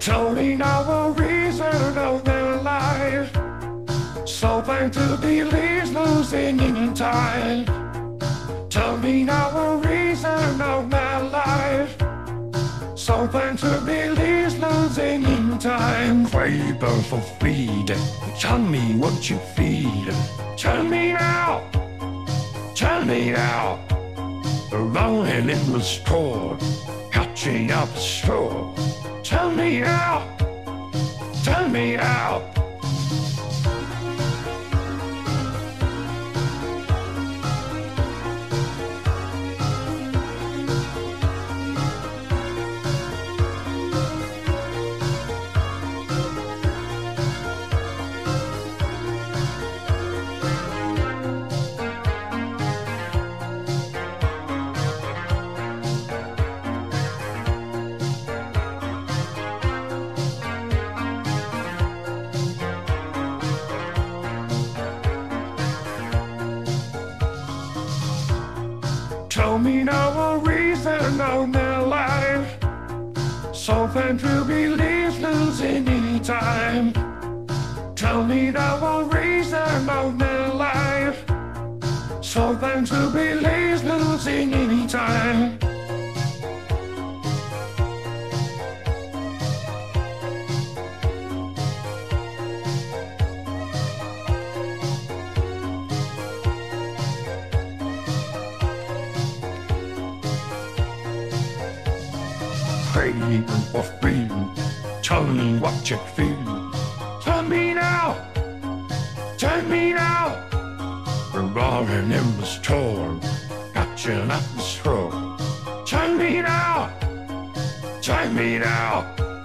Tell me now the reason of their life. So thank to believe losing in time. Tell me now the reason of their life. So thank to believe losing in time. Craving for freedom. Tell me what you feel. Tell me now. Tell me now. Rolling in the store, catching up the store. Tell me now, tell me now. Tell me now the reason of their life. So than to believe losing any time. Tell me now the reason of their life. So than to believe losing any time. Craving for freedom. Tell me what you feel. Tell me now. Tell me now. We're rolling in the storm, catching up the storm. Tell me now. Tell me now.